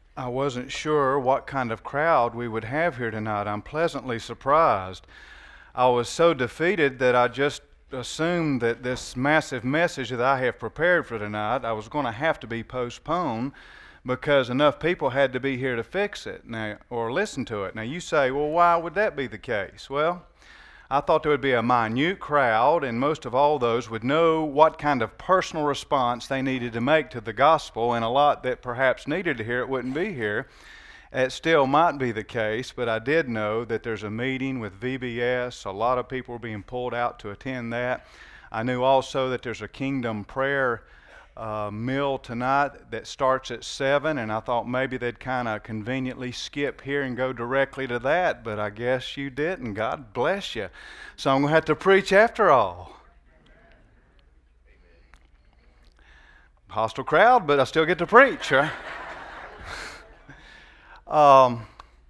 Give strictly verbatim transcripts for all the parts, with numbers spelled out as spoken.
I wasn't sure what kind of crowd we would have here tonight. I'm pleasantly surprised. I was so defeated that I just assumed that this massive message that I have prepared for tonight, I was going to have to be postponed because enough people had to be here to fix it now or listen to it. Now you say, well, why would that be the case? Well, I thought there would be a minute crowd, and most of all those would know what kind of personal response they needed to make to the gospel, and a lot that perhaps needed to hear it wouldn't be here. It still might be the case, but I did know that there's a meeting with V B S. A lot of people were being pulled out to attend that. I knew also that there's a kingdom prayer uh, meal tonight that starts at seven, and I thought maybe they'd kind of conveniently skip here and go directly to that, but I guess you didn't. God bless you. So I'm going to have to preach after all. Hostile crowd, but I still get to preach, right? um,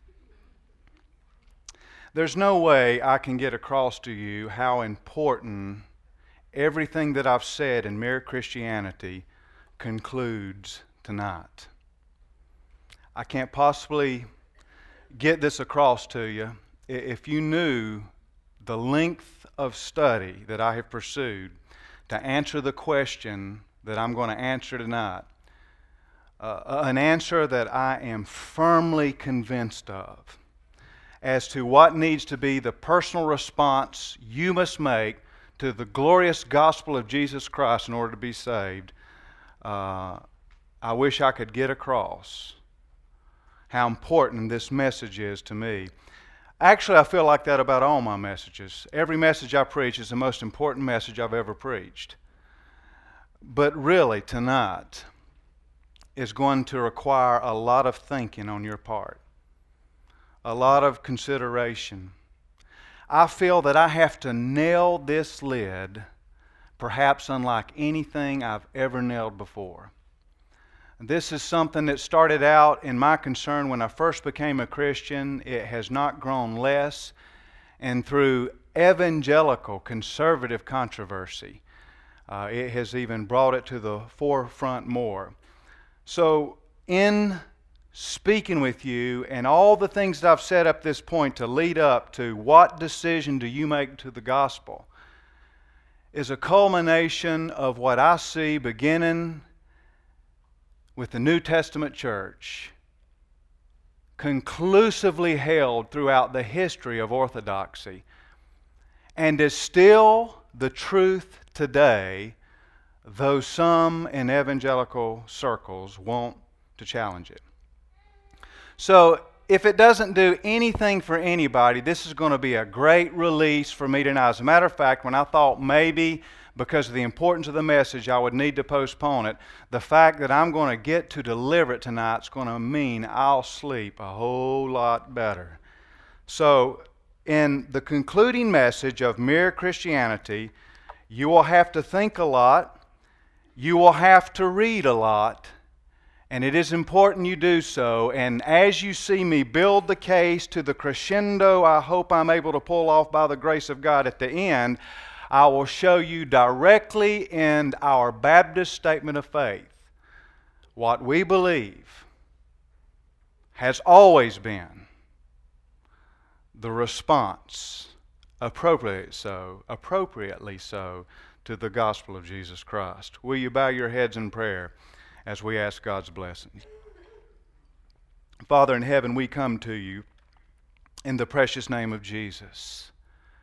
there's no way I can get across to you how important everything that I've said in Mere Christianity concludes tonight. I can't possibly get this across to you if you knew the length of study that I have pursued to answer the question that I'm going to answer tonight. Uh, an answer that I am firmly convinced of as to what needs to be the personal response you must make to the glorious gospel of Jesus Christ in order to be saved. Uh, I wish I could get across how important this message is to me. Actually, I feel like that about all my messages. Every message I preach is the most important message I've ever preached. But really, tonight is going to require a lot of thinking on your part, a lot of consideration. I feel that I have to nail this lid, perhaps unlike anything I've ever nailed before. This is something that started out in my concern when I first became a Christian. It has not grown less, and through evangelical conservative controversy, uh, it has even brought it to the forefront more. So, in speaking with you and all the things that I've said up this point to lead up to what decision do you make to the gospel is a culmination of what I see beginning with the New Testament church, conclusively held throughout the history of orthodoxy, and is still the truth today, though some in evangelical circles want to challenge it. So, if it doesn't do anything for anybody, this is going to be a great release for me tonight. As a matter of fact, when I thought maybe because of the importance of the message I would need to postpone it, the fact that I'm going to get to deliver it tonight is going to mean I'll sleep a whole lot better. So, in the concluding message of Mere Christianity, you will have to think a lot, you will have to read a lot, and it is important you do so. And as you see me build the case to the crescendo I hope I'm able to pull off by the grace of God at the end, I will show you directly in our Baptist statement of faith what we believe has always been the response, appropriately so, appropriately so, to the gospel of Jesus Christ. Will you bow your heads in prayer as we ask God's blessings? Father in heaven, we come to you in the precious name of Jesus.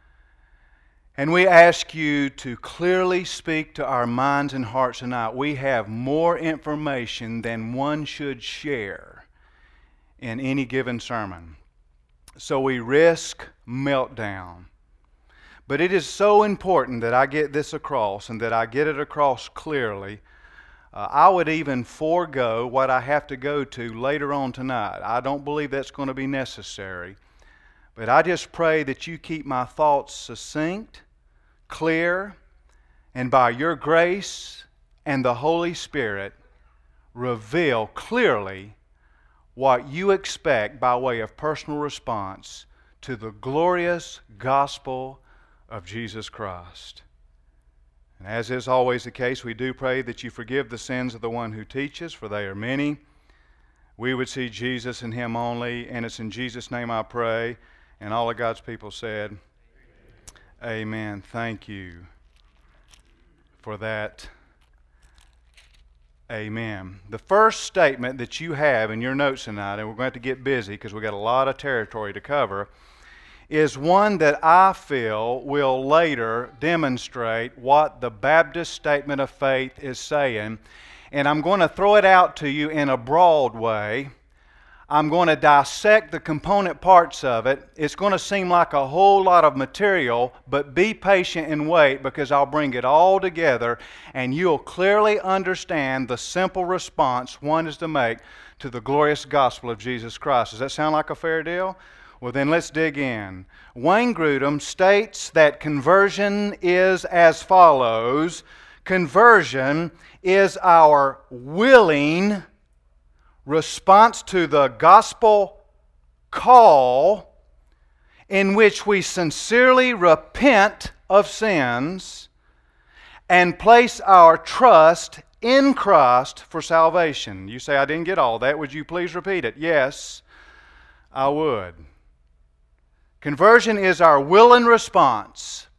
And we ask you to clearly speak to our minds and hearts tonight. We have more information than one should share in any given sermon. So we risk meltdown. But it is so important that I get this across and that I get it across clearly. Uh, I would even forego what I have to go to later on tonight. I don't believe that's going to be necessary. But I just pray that you keep my thoughts succinct, clear, and by your grace and the Holy Spirit, reveal clearly what you expect by way of personal response to the glorious gospel of Jesus Christ. And as is always the case, we do pray that you forgive the sins of the one who teaches, for they are many. we would see Jesus and Him only. And it's in Jesus' name I pray. And all of God's people said, Amen. Amen. Thank you for that. Amen. The first statement that you have in your notes tonight, and we're going to have to get busy because we've got a lot of territory to cover, is one that I feel will later demonstrate what the Baptist statement of faith is saying. And I'm going to throw it out to you in a broad way. I'm going to dissect the component parts of it. It's going to seem like a whole lot of material, but be patient and wait, because I'll bring it all together and you'll clearly understand the simple response one is to make to the glorious gospel of Jesus Christ. Does that sound like a fair deal? Well, then let's dig in. Wayne Grudem states that conversion is as follows. Conversion is our willing response to the gospel call in which we sincerely repent of sins and place our trust in Christ for salvation. You say, I didn't get all that. Would you please repeat it? Yes, I would. Conversion is our willing response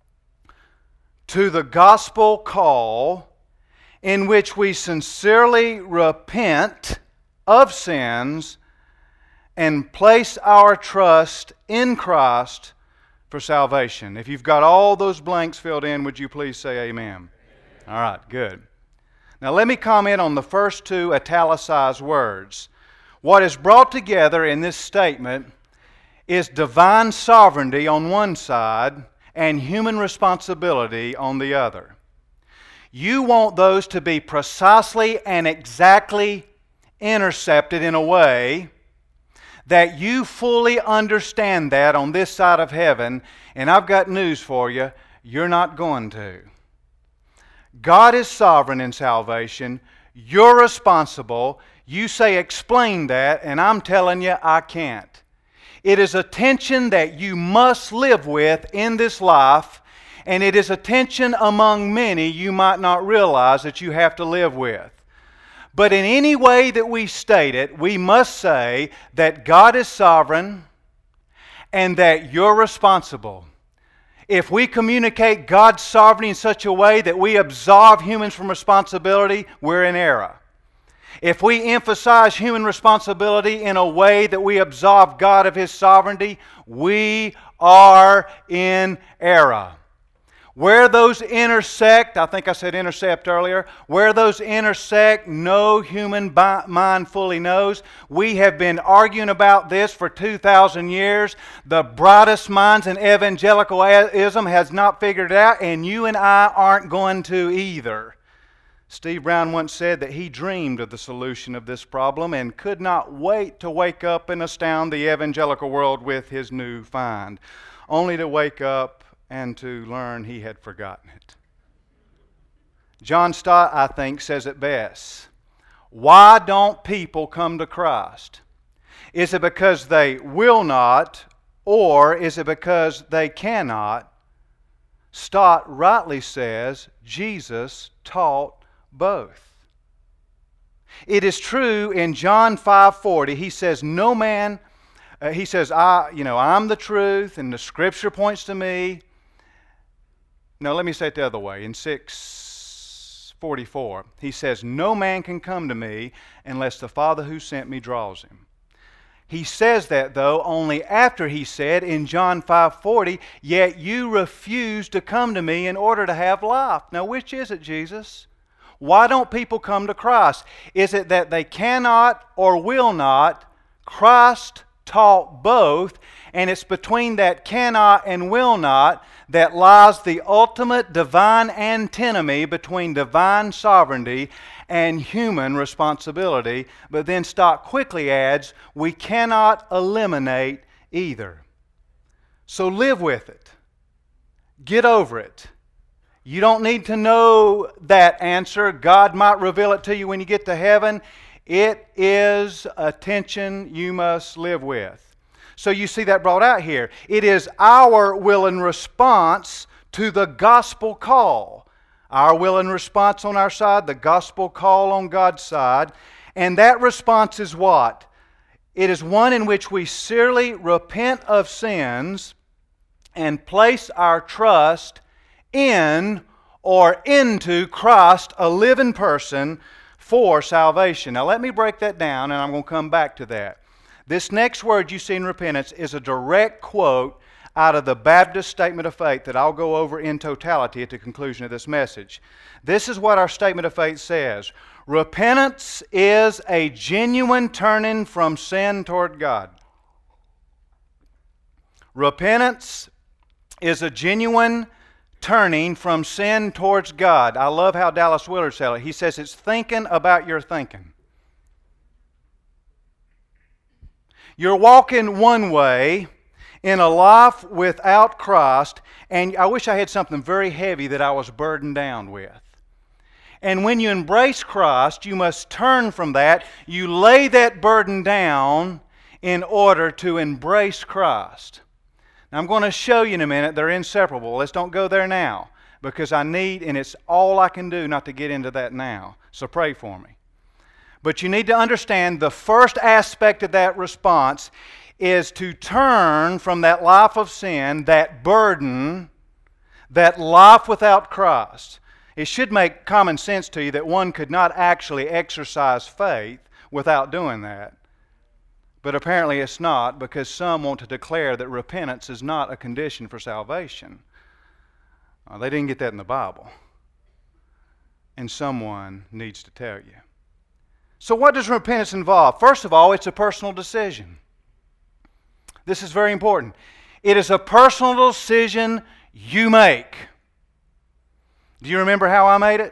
to the gospel call in which we sincerely repent of sins and place our trust in Christ for salvation. If you've got all those blanks filled in, would you please say amen? Amen. All right, good. Now let me comment on the first two italicized words. What is brought together in this statement is divine sovereignty on one side and human responsibility on the other. You want those to be precisely and exactly intercepted in a way that you fully understand that on this side of heaven, and I've got news for you, you're not going to. God is sovereign in salvation. You're responsible. You say, explain that, and I'm telling you, I can't. It is a tension that you must live with in this life, and it is a tension among many you might not realize that you have to live with. But in any way that we state it, we must say that God is sovereign and that you're responsible. If we communicate God's sovereignty in such a way that we absolve humans from responsibility, we're in error. If we emphasize human responsibility in a way that we absolve God of His sovereignty, we are in error. Where those intersect, I think I said intercept earlier, where those intersect, no human mind fully knows. We have been arguing about this for two thousand years. The brightest minds in evangelicalism has not figured it out, and you and I aren't going to either. Steve Brown once said that he dreamed of the solution of this problem and could not wait to wake up and astound the evangelical world with his new find, only to wake up and to learn he had forgotten it. John Stott, I think, says it best. Why don't people come to Christ? Is it because they will not, or is it because they cannot? Stott rightly says Jesus taught both. It is true in John five forty, he says, no man, uh, he says, I, you know, I'm the truth, and the Scripture points to me. No, let me say it the other way. In six forty-four, he says, no man can come to me unless the Father who sent me draws him. He says that, though, only after he said in John five forty, yet you refuse to come to me in order to have life. Now, which is it, Jesus? Why don't people come to Christ? Is it that they cannot or will not? Christ taught both, and it's between that cannot and will not that lies the ultimate divine antinomy between divine sovereignty and human responsibility. But then Stott quickly adds, we cannot eliminate either. So live with it. Get over it. You don't need to know that answer. God might reveal it to you when you get to heaven. It is a tension you must live with. So you see that brought out here. It is our will and response to the gospel call. Our will and response on our side, the gospel call on God's side. And that response is what? It is one in which we sincerely repent of sins and place our trust in or into Christ, a living person, for salvation. Now let me break that down, and I'm going to come back to that. This next word you see in repentance is a direct quote out of the Baptist Statement of Faith that I'll go over in totality at the conclusion of this message. This is what our Statement of Faith says. Repentance is a genuine turning from sin toward God. Repentance is a genuine turning from sin towards God. I love how Dallas Willard said it. He says it's thinking about your thinking. You're walking one way in a life without Christ, and I wish I had something very heavy that I was burdened down with. And when you embrace Christ, you must turn from that. You lay that burden down in order to embrace Christ. Now, I'm going to show you in a minute. They're inseparable. Let's don't go there now, because I need, and it's all I can do not to get into that now. So pray for me. But you need to understand the first aspect of that response is to turn from that life of sin, that burden, that life without Christ. It should make common sense to you that one could not actually exercise faith without doing that. But apparently it's not, because some want to declare that repentance is not a condition for salvation. Uh, they didn't get that in the Bible. And someone needs to tell you. So what does repentance involve? First of all, it's a personal decision. This is very important. It is a personal decision you make. Do you remember how I made it?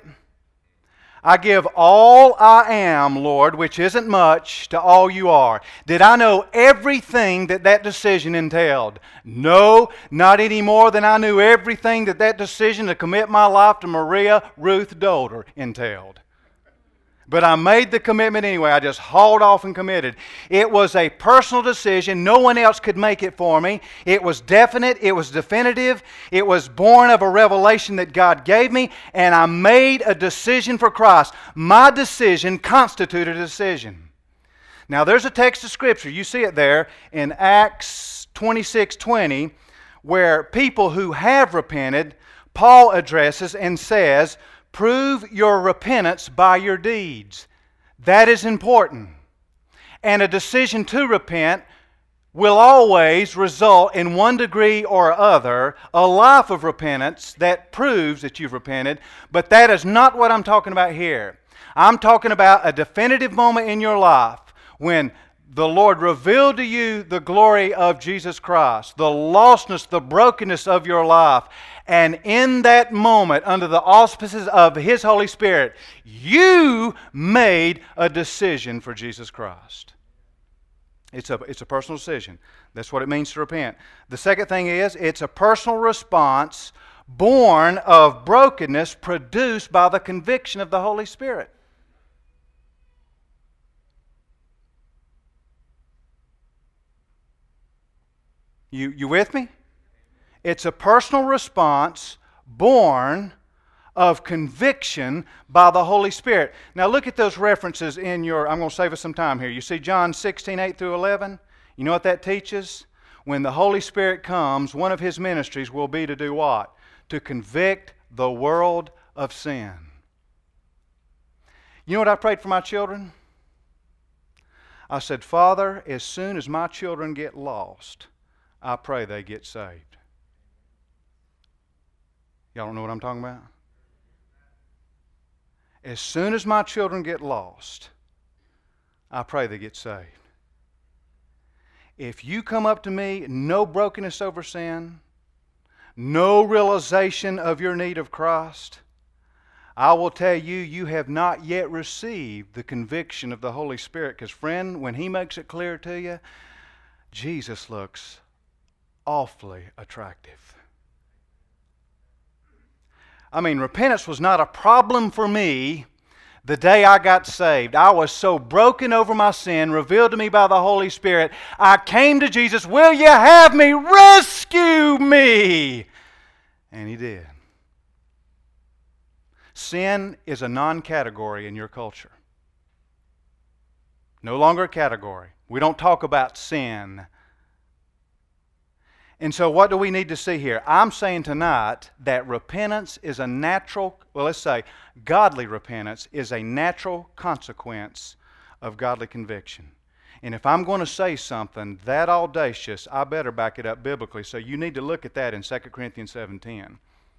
I give all I am, Lord, which isn't much, to all you are. Did I know everything that that decision entailed? No, not any more than I knew everything that that decision to commit my life to Maria Ruth Dolder entailed. But I made the commitment anyway. I just hauled off and committed. It was a personal decision. No one else could make it for me. It was definite. It was definitive. It was born of a revelation that God gave me, and I made a decision for Christ. My decision constituted a decision. Now, there's a text of Scripture. You see it there in Acts twenty-six twenty, where people who have repented, Paul addresses and says, prove your repentance by your deeds. That is important. And a decision to repent will always result in one degree or other a life of repentance that proves that you've repented, but that is not what I'm talking about here. I'm talking about a definitive moment in your life when the Lord revealed to you the glory of Jesus Christ, the lostness, the brokenness of your life. And in that moment, under the auspices of His Holy Spirit, you made a decision for Jesus Christ. It's a, it's a personal decision. That's what it means to repent. The second thing is, it's a personal response born of brokenness produced by the conviction of the Holy Spirit. You, you with me? It's a personal response born of conviction by the Holy Spirit. Now look at those references in your, I'm going to save us some time here. You see John sixteen, eight through eleven? You know what that teaches? When the Holy Spirit comes, one of His ministries will be to do what? To convict the world of sin. You know what I prayed for my children? I said, Father, as soon as my children get lost, I pray they get saved. Y'all don't know what I'm talking about? As soon as my children get lost, I pray they get saved. If you come up to me, no brokenness over sin, no realization of your need of Christ, I will tell you, you have not yet received the conviction of the Holy Spirit. Because, friend, when He makes it clear to you, Jesus looks awfully attractive. I mean, repentance was not a problem for me the day I got saved. I was so broken over my sin, revealed to me by the Holy Spirit. I came to Jesus, will you have me? Rescue me! And He did. Sin is a non-category in your culture. No longer a category. We don't talk about sin. And so what do we need to see here? I'm saying tonight that repentance is a natural, well, let's say godly repentance is a natural consequence of godly conviction. And if I'm going to say something that audacious, I better back it up biblically. So you need to look at that in Second Corinthians seven ten.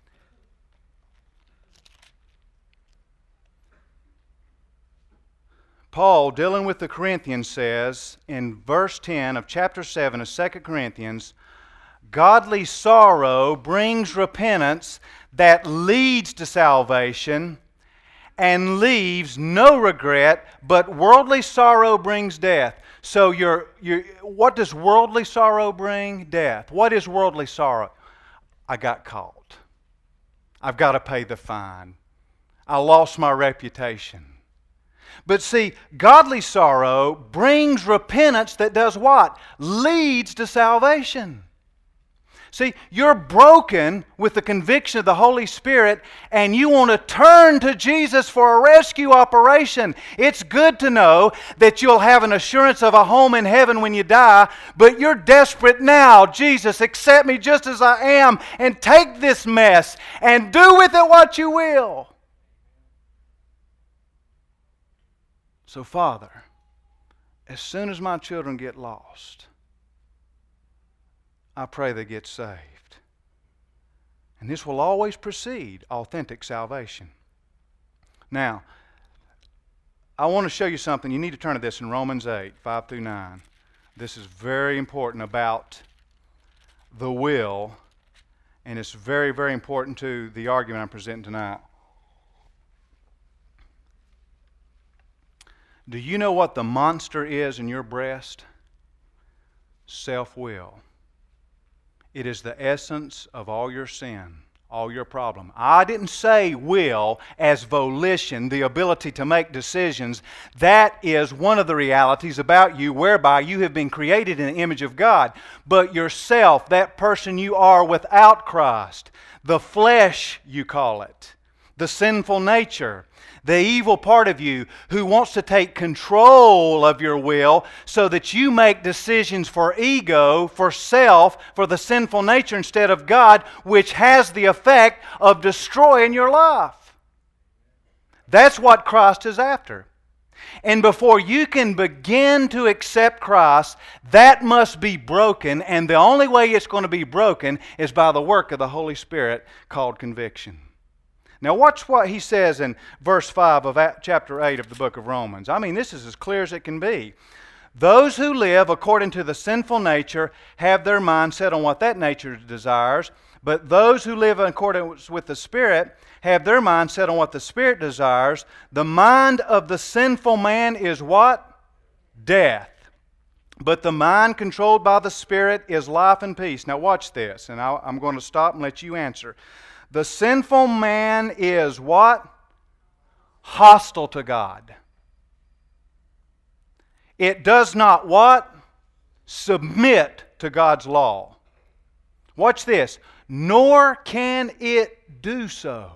Paul, dealing with the Corinthians, says in verse ten of chapter seven of Second Corinthians, godly sorrow brings repentance that leads to salvation and leaves no regret, but worldly sorrow brings death. So your, your, what does worldly sorrow bring? Death. What is worldly sorrow? I got caught. I've got to pay the fine. I lost my reputation. But see, godly sorrow brings repentance that does what? Leads to salvation. See, you're broken with the conviction of the Holy Spirit and you want to turn to Jesus for a rescue operation. It's good to know that you'll have an assurance of a home in heaven when you die, but you're desperate now. Jesus, accept me just as I am and take this mess and do with it what you will. So, Father, as soon as my children get lost, I pray they get saved. And this will always precede authentic salvation. Now, I want to show you something. You need to turn to this in Romans eight, five through nine. This is very important about the will, and it's very, very important to the argument I'm presenting tonight. Do you know what the monster is in your breast? Self-will. It is the essence of all your sin, all your problem. I didn't say will as volition, the ability to make decisions. That is one of the realities about you whereby you have been created in the image of God. But yourself, that person you are without Christ, the flesh you call it, the sinful nature, the evil part of you who wants to take control of your will so that you make decisions for ego, for self, for the sinful nature instead of God, which has the effect of destroying your life. That's what Christ is after. And before you can begin to accept Christ, that must be broken, and the only way it's going to be broken is by the work of the Holy Spirit called conviction. Now watch what he says in verse five of chapter eight of the book of Romans. I mean, this is as clear as it can be. Those who live according to the sinful nature have their mind set on what that nature desires, but those who live in accordance with the Spirit have their mind set on what the Spirit desires. The mind of the sinful man is what? Death. But the mind controlled by the Spirit is life and peace. Now watch this, and I'll, I'm going to stop and let you answer. The sinful man is what? Hostile to God. It does not what? Submit to God's law. Watch this. Nor can it do so.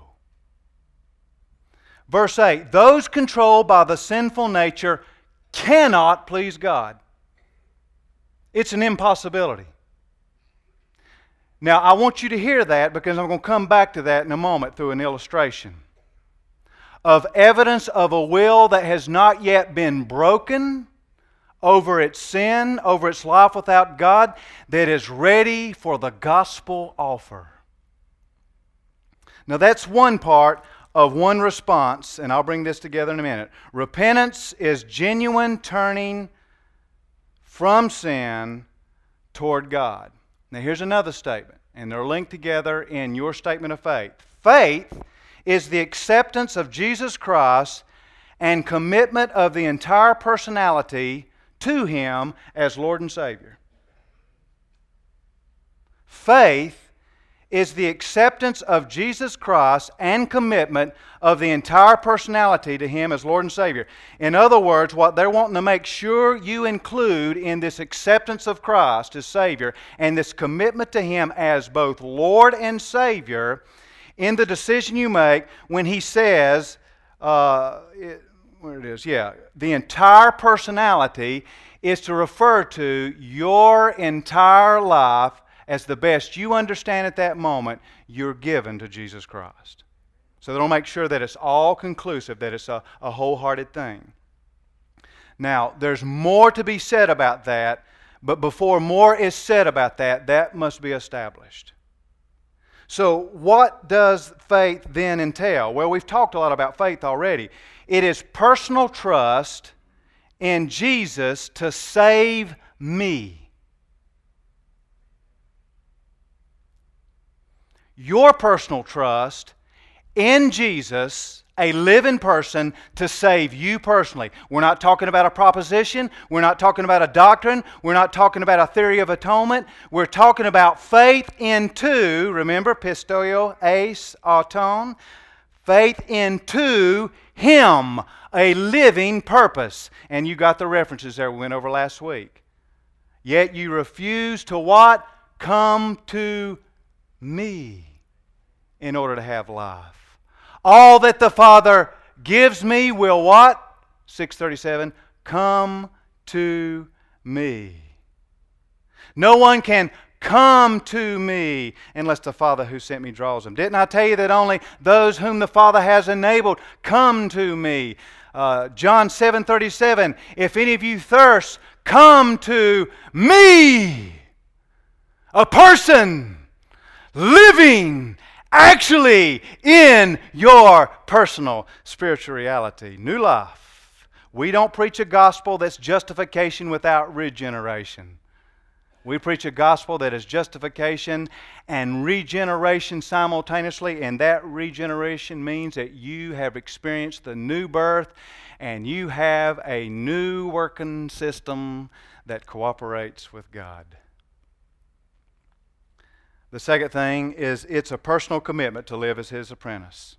Verse eight. Those controlled by the sinful nature cannot please God. It's an impossibility. Now, I want you to hear that because I'm going to come back to that in a moment through an illustration of evidence of a will that has not yet been broken over its sin, over its life without God, that is ready for the gospel offer. Now, that's one part of one response, and I'll bring this together in a minute. Repentance is genuine turning from sin toward God. Now here's another statement, and they're linked together in your statement of faith. Faith is the acceptance of Jesus Christ and commitment of the entire personality to Him as Lord and Savior. Faith is the acceptance of Jesus Christ and commitment of the entire personality to Him as Lord and Savior. In other words, what they're wanting to make sure you include in this acceptance of Christ as Savior and this commitment to Him as both Lord and Savior in the decision you make when He says, uh, where it is, yeah, the entire personality is to refer to your entire life as the best you understand at that moment you're given to Jesus Christ. So they'll make sure that it's all conclusive, that it's a, a wholehearted thing. Now, there's more to be said about that, but before more is said about that, that must be established. So what does faith then entail? Well, we've talked a lot about faith already. It is personal trust in Jesus to save me. Your personal trust in Jesus, a living person, to save you personally. We're not talking about a proposition. We're not talking about a doctrine. We're not talking about a theory of atonement. We're talking about faith into, remember, pistoio, eis, auton, faith into Him, a living purpose. And you got the references there we went over last week. Yet you refuse to what? Come to me in order to have life. All that the Father gives me will what? six thirty-seven, come to me. No one can come to me unless the Father who sent me draws them. Didn't I tell you that only those whom the Father has enabled come to me? Uh, John seven thirty-seven, if any of you thirst, come to me. A person living actually in your personal spiritual reality. New life. We don't preach a gospel that's justification without regeneration. We preach a gospel that is justification and regeneration simultaneously, and that regeneration means that you have experienced the new birth and you have a new working system that cooperates with God. The second thing is it's a personal commitment to live as His apprentice.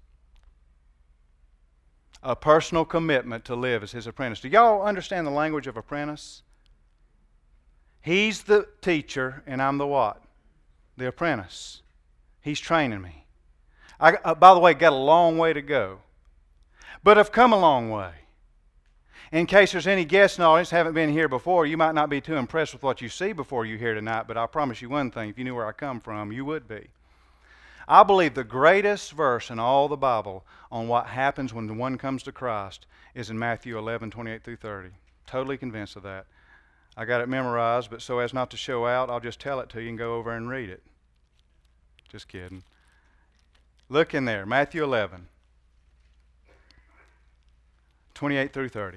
A personal commitment to live as His apprentice. Do y'all understand the language of apprentice? He's the teacher and I'm the what? The apprentice. He's training me. I, uh, by the way, got a long way to go. But I've come a long way. In case there's any guests in the audience who haven't been here before, you might not be too impressed with what you see before you here tonight, but I promise you one thing, if you knew where I come from, you would be. I believe the greatest verse in all the Bible on what happens when one comes to Christ is in Matthew eleven, twenty-eight through thirty. Totally convinced of that. I got it memorized, but so as not to show out, I'll just tell it to you and go over and read it. Just kidding. Look in there, Matthew eleven, twenty-eight through thirty.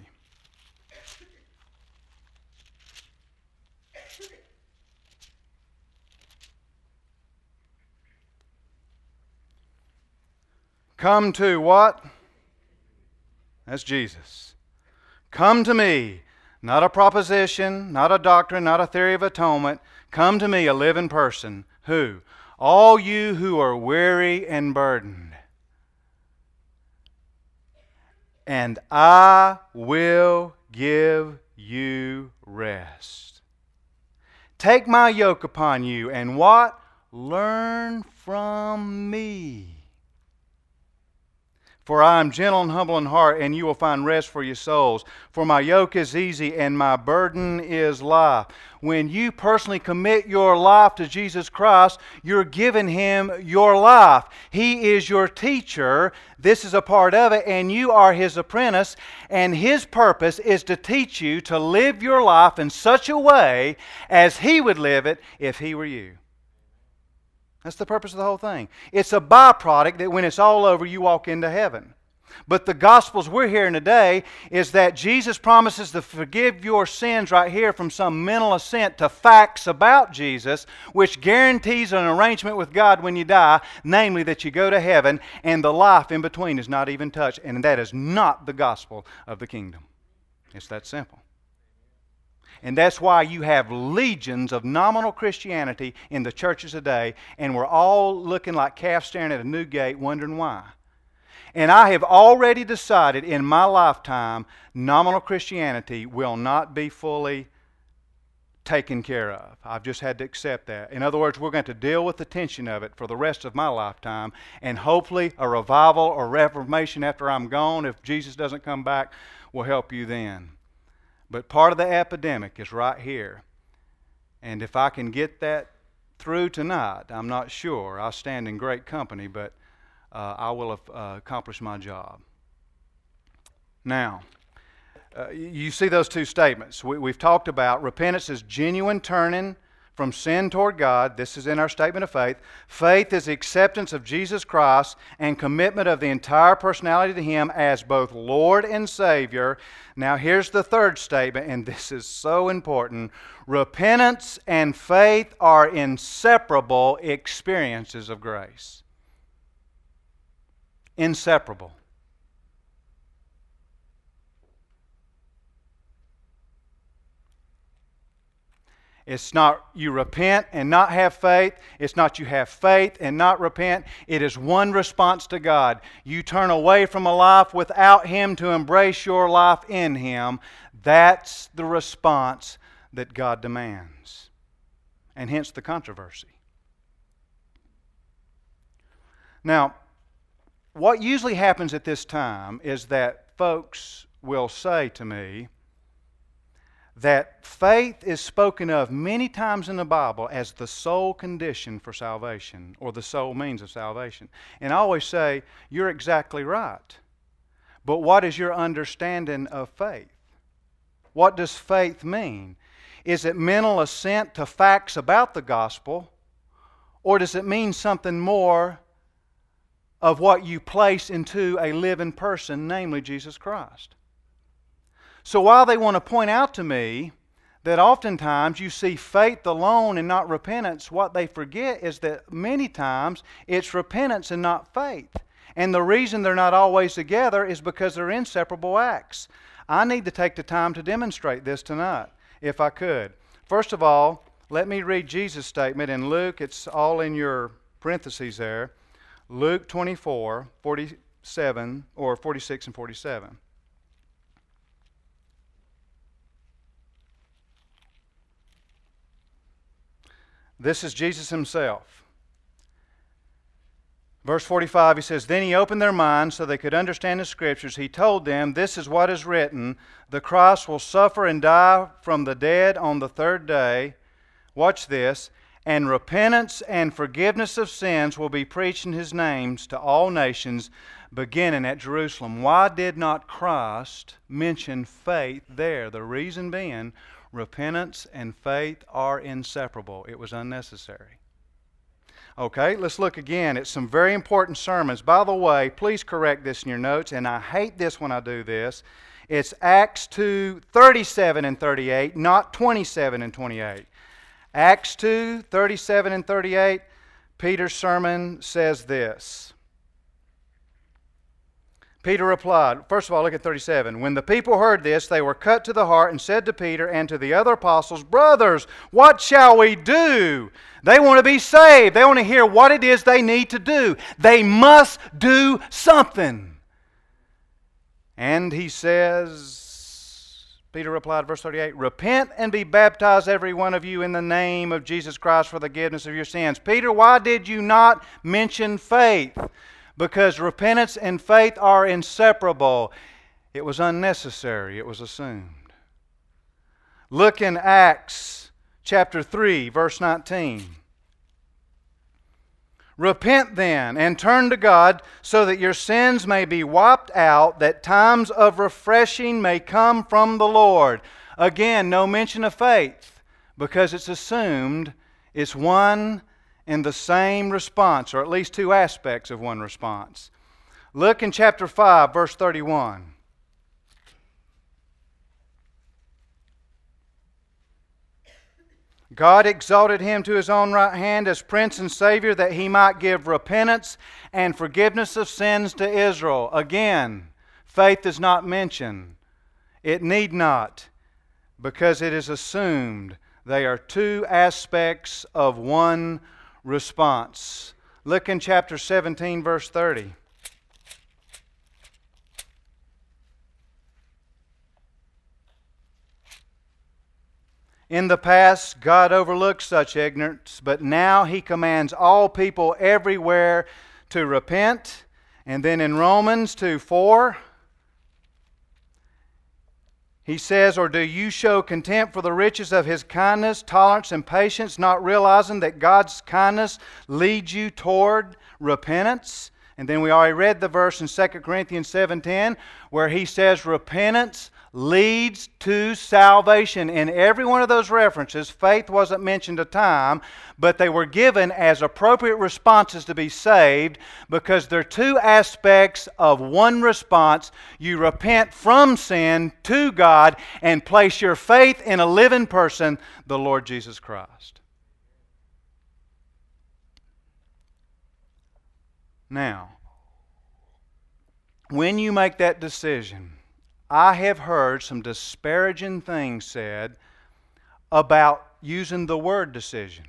Come to what? That's Jesus. Come to me. Not a proposition, not a doctrine, not a theory of atonement. Come to me, a living person. Who? All you who are weary and burdened. And I will give you rest. Take my yoke upon you and what? Learn from me. For I am gentle and humble in heart, and you will find rest for your souls. For my yoke is easy, and my burden is light. When you personally commit your life to Jesus Christ, you're giving Him your life. He is your teacher. This is a part of it, and you are His apprentice. And His purpose is to teach you to live your life in such a way as He would live it if He were you. That's the purpose of the whole thing. It's a byproduct that when it's all over, you walk into heaven. But the Gospels we're hearing today is that Jesus promises to forgive your sins right here from some mental assent to facts about Jesus, which guarantees an arrangement with God when you die, namely that you go to heaven and the life in between is not even touched. And that is not the gospel of the kingdom. It's that simple. And that's why you have legions of nominal Christianity in the churches today, and we're all looking like calves staring at a new gate, wondering why. And I have already decided in my lifetime, nominal Christianity will not be fully taken care of. I've just had to accept that. In other words, we're going to deal with the tension of it for the rest of my lifetime, and hopefully a revival or reformation after I'm gone, if Jesus doesn't come back, will help you then. But part of the epidemic is right here. And if I can get that through tonight, I'm not sure. I stand in great company, but uh, I will have uh, accomplished my job. Now, Uh, you see those two statements. We, we've talked about repentance is genuine turning from sin toward God. This is in our statement of faith. Faith is acceptance of Jesus Christ and commitment of the entire personality to Him as both Lord and Savior. Now here's the third statement, and this is so important. Repentance and faith are inseparable experiences of grace. Inseparable. It's not you repent and not have faith. It's not you have faith and not repent. It is one response to God. You turn away from a life without Him to embrace your life in Him. That's the response that God demands. And hence the controversy. Now, what usually happens at this time is that folks will say to me, that faith is spoken of many times in the Bible as the sole condition for salvation or the sole means of salvation. And I always say, you're exactly right. But what is your understanding of faith? What does faith mean? Is it mental assent to facts about the gospel, or does it mean something more of what you place into a living person, namely Jesus Christ? So while they want to point out to me that oftentimes you see faith alone and not repentance, what they forget is that many times it's repentance and not faith. And the reason they're not always together is because they're inseparable acts. I need to take the time to demonstrate this tonight, if I could. First of all, let me read Jesus' statement in Luke. It's all in your parentheses there. Luke twenty-four, forty-seven, or forty-six and forty-seven. This is Jesus Himself. Verse forty-five, He says, Then He opened their minds so they could understand the Scriptures. He told them, This is what is written, the Christ will suffer and die from the dead on the third day. Watch this. And repentance and forgiveness of sins will be preached in His name to all nations, beginning at Jerusalem. Why did not Christ mention faith there? The reason being, repentance and faith are inseparable. It was unnecessary. Okay, let's look again at some very important sermons. By the way, please correct this in your notes, and I hate this when I do this. It's Acts two, thirty-seven and thirty-eight, not twenty-seven and twenty-eight. Acts two, thirty-seven and thirty-eight, Peter's sermon says this. Peter replied, first of all, look at thirty-seven. When the people heard this, they were cut to the heart and said to Peter and to the other apostles, Brothers, what shall we do? They want to be saved. They want to hear what it is they need to do. They must do something. And he says, Peter replied, verse thirty-eight, Repent and be baptized every one of you in the name of Jesus Christ for the forgiveness of your sins. Peter, why did you not mention faith? Because repentance and faith are inseparable. It was unnecessary. It was assumed. Look in Acts chapter three, verse nineteen. Repent then and turn to God so that your sins may be wiped out, that times of refreshing may come from the Lord. Again, no mention of faith because it's assumed it's one in the same response, or at least two aspects of one response. Look in chapter five, verse thirty-one. God exalted Him to His own right hand as Prince and Savior, that He might give repentance and forgiveness of sins to Israel. Again, faith is not mentioned. It need not, because it is assumed. They are two aspects of one response. Look in chapter seventeen, verse thirty. In the past, God overlooked such ignorance, but now He commands all people everywhere to repent. And then in Romans two four, He says, "Or do you show contempt for the riches of His kindness, tolerance, and patience, not realizing that God's kindness leads you toward repentance?" And then we already read the verse in Second Corinthians seven ten where he says repentance leads to salvation. In every one of those references, faith wasn't mentioned a time, but they were given as appropriate responses to be saved, because they're two aspects of one response. You repent from sin to God and place your faith in a living person, the Lord Jesus Christ. Now, when you make that decision, I have heard some disparaging things said about using the word decision.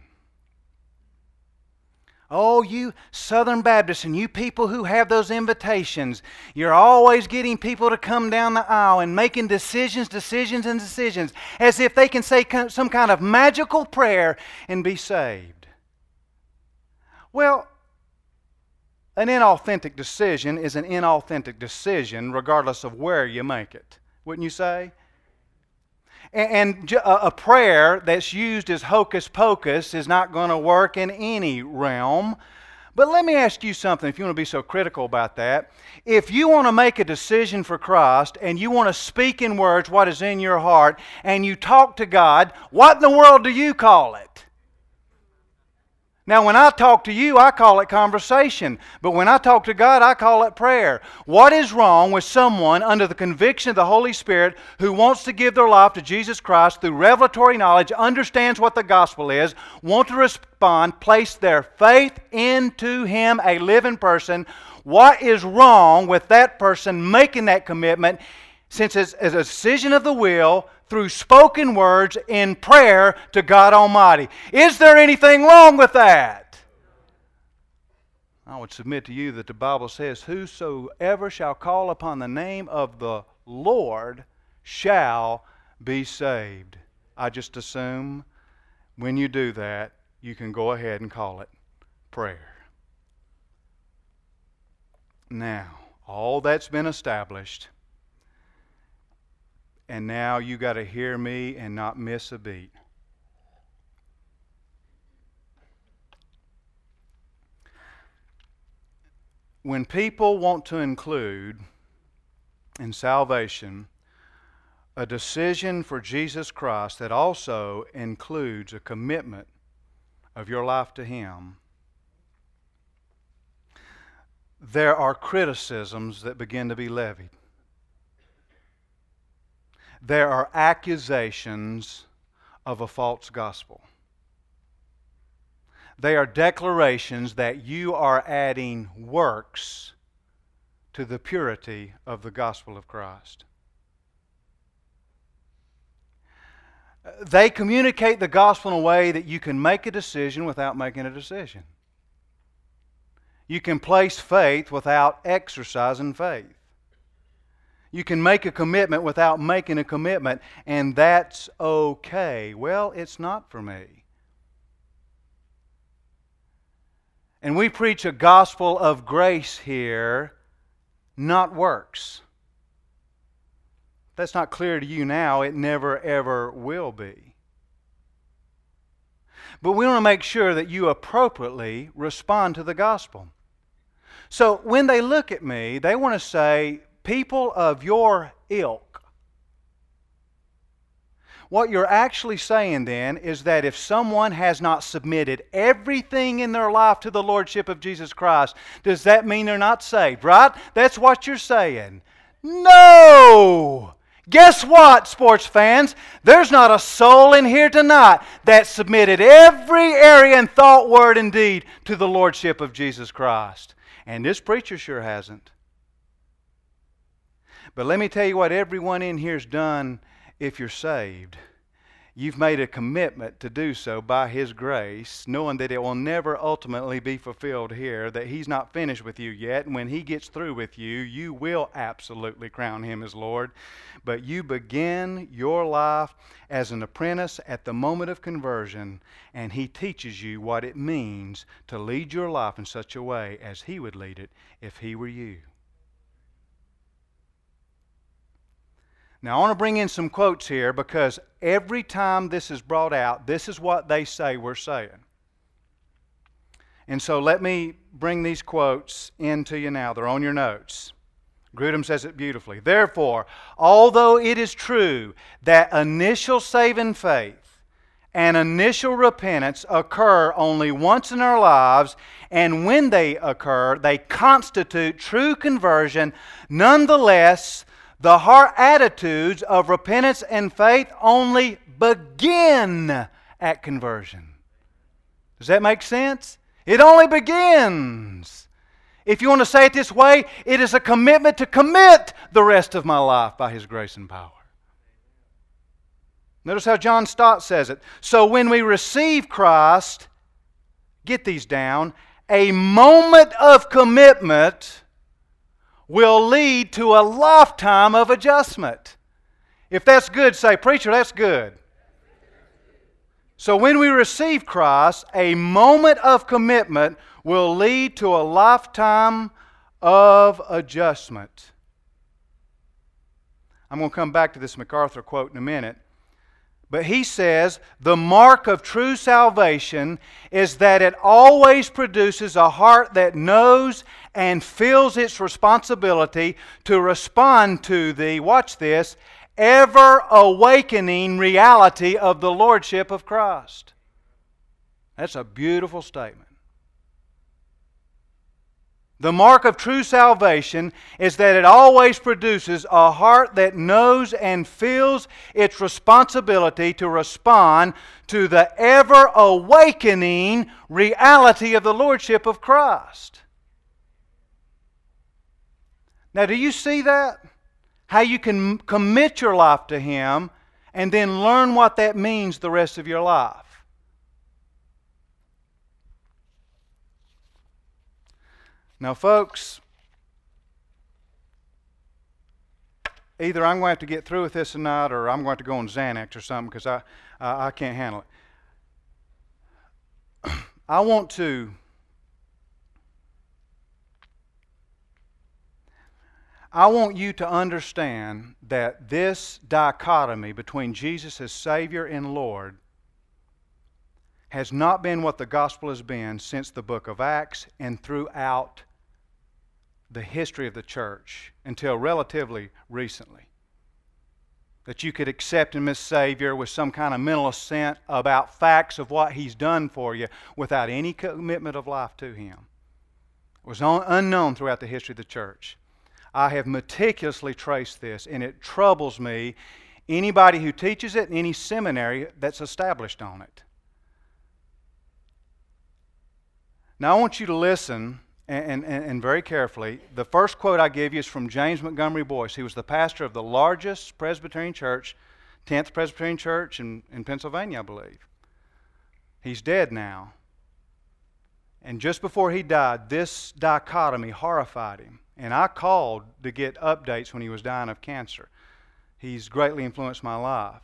Oh, you Southern Baptists and you people who have those invitations, you're always getting people to come down the aisle and making decisions, decisions, and decisions, as if they can say some kind of magical prayer and be saved. Well, an inauthentic decision is an inauthentic decision regardless of where you make it. Wouldn't you say? And a prayer that's used as hocus pocus is not going to work in any realm. But let me ask you something, if you want to be so critical about that. If you want to make a decision for Christ and you want to speak in words what is in your heart and you talk to God, what in the world do you call it? Now, when I talk to you, I call it conversation. But when I talk to God, I call it prayer. What is wrong with someone under the conviction of the Holy Spirit who wants to give their life to Jesus Christ through revelatory knowledge, understands what the gospel is, want to respond, place their faith into Him, a living person? What is wrong with that person making that commitment, since it's a decision of the will through spoken words in prayer to God Almighty? Is there anything wrong with that? I would submit to you that the Bible says, "Whosoever shall call upon the name of the Lord shall be saved." I just assume when you do that, you can go ahead and call it prayer. Now, all that's been established, and now you got to hear me and not miss a beat. When people want to include in salvation a decision for Jesus Christ that also includes a commitment of your life to Him, there are criticisms that begin to be levied. There are accusations of a false gospel. They are declarations that you are adding works to the purity of the gospel of Christ. They communicate the gospel in a way that you can make a decision without making a decision. You can place faith without exercising faith. You can make a commitment without making a commitment, and that's okay. Well, it's not for me. And we preach a gospel of grace here, not works. If that's not clear to you now, it never ever will be. But we want to make sure that you appropriately respond to the gospel. So when they look at me, they want to say, "People of your ilk." What you're actually saying then is that if someone has not submitted everything in their life to the Lordship of Jesus Christ, does that mean they're not saved, right? That's what you're saying. No! Guess what, sports fans? There's not a soul in here tonight that submitted every area in thought, word, and deed to the Lordship of Jesus Christ. And this preacher sure hasn't. But let me tell you what everyone in here's done if you're saved. You've made a commitment to do so by His grace, knowing that it will never ultimately be fulfilled here, that He's not finished with you yet. And when He gets through with you, you will absolutely crown Him as Lord. But you begin your life as an apprentice at the moment of conversion, and He teaches you what it means to lead your life in such a way as He would lead it if He were you. Now, I want to bring in some quotes here because every time this is brought out, this is what they say we're saying. And so let me bring these quotes into you now. They're on your notes. Grudem says it beautifully. Therefore, although it is true that initial saving faith and initial repentance occur only once in our lives, and when they occur, they constitute true conversion, nonetheless, the heart attitudes of repentance and faith only begin at conversion. Does that make sense? It only begins. If you want to say it this way, it is a commitment to commit the rest of my life by His grace and power. Notice how John Stott says it. So when we receive Christ, get these down, a moment of commitment will lead to a lifetime of adjustment. If that's good, say, preacher, that's good. So when we receive Christ, a moment of commitment will lead to a lifetime of adjustment. I'm going to come back to this MacArthur quote in a minute. But he says, the mark of true salvation is that it always produces a heart that knows and feels its responsibility to respond to the, watch this, ever-awakening reality of the Lordship of Christ. That's a beautiful statement. The mark of true salvation is that it always produces a heart that knows and feels its responsibility to respond to the ever-awakening reality of the Lordship of Christ. Now, do you see that? How you can commit your life to Him and then learn what that means the rest of your life. Now, folks, either I'm going to have to get through with this tonight or I'm going to have to go on Xanax or something because I, I, I can't handle it. I want to I want you to understand that this dichotomy between Jesus as Savior and Lord has not been what the gospel has been since the book of Acts and throughout the history of the church until relatively recently. That you could accept Him as Savior with some kind of mental assent about facts of what He's done for you without any commitment of life to Him. It was unknown throughout the history of the church. I have meticulously traced this, and it troubles me, anybody who teaches it in any seminary that's established on it. Now I want you to listen and, and, and very carefully. The first quote I give you is from James Montgomery Boyce. He was the pastor of the largest Presbyterian church, tenth Presbyterian church in, in Pennsylvania, I believe. He's dead now. And just before he died, this dichotomy horrified him. And I called to get updates when he was dying of cancer. He's greatly influenced my life.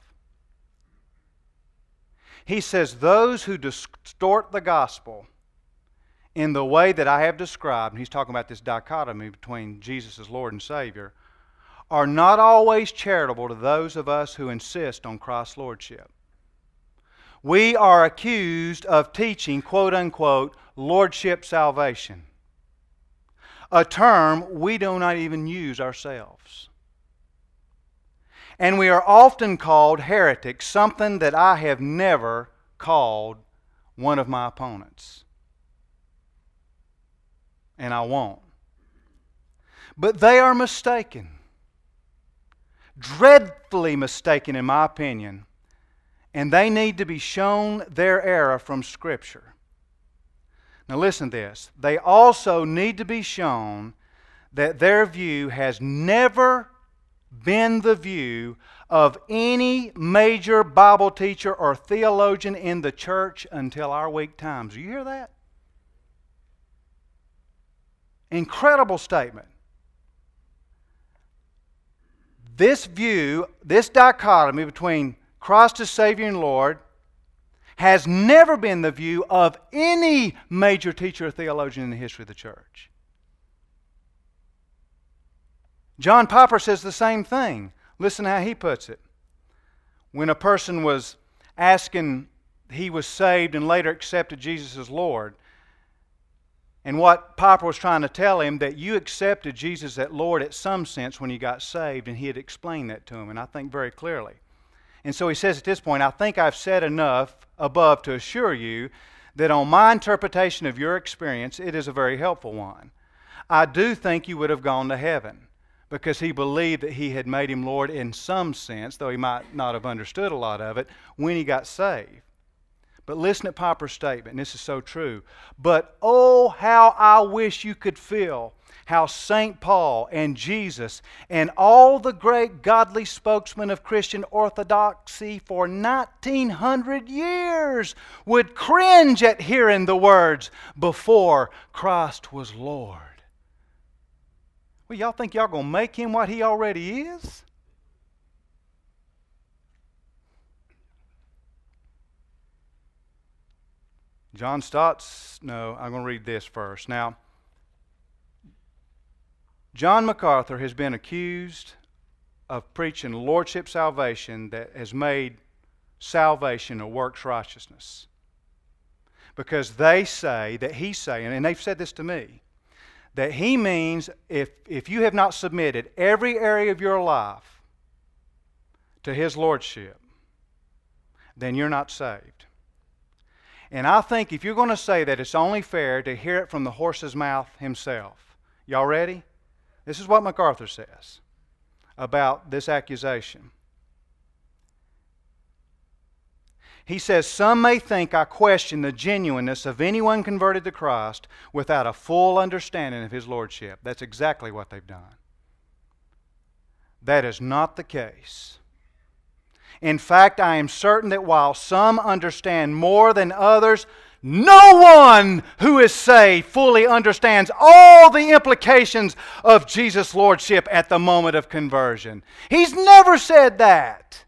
He says, those who distort the gospel in the way that I have described, and he's talking about this dichotomy between Jesus as Lord and Savior, are not always charitable to those of us who insist on Christ's Lordship. We are accused of teaching, quote unquote, Lordship salvation, a term we do not even use ourselves. And we are often called heretics, something that I have never called one of my opponents. And I won't. But they are mistaken. Dreadfully mistaken, in my opinion. And they need to be shown their error from Scripture. Now listen to this. They also need to be shown that their view has never been the view of any major Bible teacher or theologian in the church until our weak times. Do you hear that? Incredible statement. This view, this dichotomy between Christ as Savior and Lord, has never been the view of any major teacher or theologian in the history of the church. John Piper says the same thing. Listen how he puts it. When a person was asking, he was saved and later accepted Jesus as Lord. And what Piper was trying to tell him, that you accepted Jesus as Lord at some sense when you got saved, and he had explained that to him, and I think very clearly. And so he says at this point, I think I've said enough above to assure you that on my interpretation of your experience, it is a very helpful one. I do think you would have gone to heaven, because he believed that he had made him Lord in some sense, though he might not have understood a lot of it, when he got saved. But listen to Piper's statement, and this is so true. But oh, how I wish you could feel how Saint Paul and Jesus and all the great godly spokesmen of Christian orthodoxy for nineteen hundred years would cringe at hearing the words, before Christ was Lord. Well, y'all think y'all going to make him what he already is? John Stott's, no, I'm going to read this first. Now, John MacArthur has been accused of preaching lordship salvation that has made salvation a works righteousness. Because they say, that he's saying, and they've said this to me, that he means if, if you have not submitted every area of your life to his lordship, then you're not saved. And I think if you're going to say that, it's only fair to hear it from the horse's mouth himself. Y'all ready? This is what MacArthur says about this accusation. He says, some may think I question the genuineness of anyone converted to Christ without a full understanding of his lordship. That's exactly what they've done. That is not the case. In fact, I am certain that while some understand more than others, no one who is saved fully understands all the implications of Jesus' lordship at the moment of conversion. He's never said that.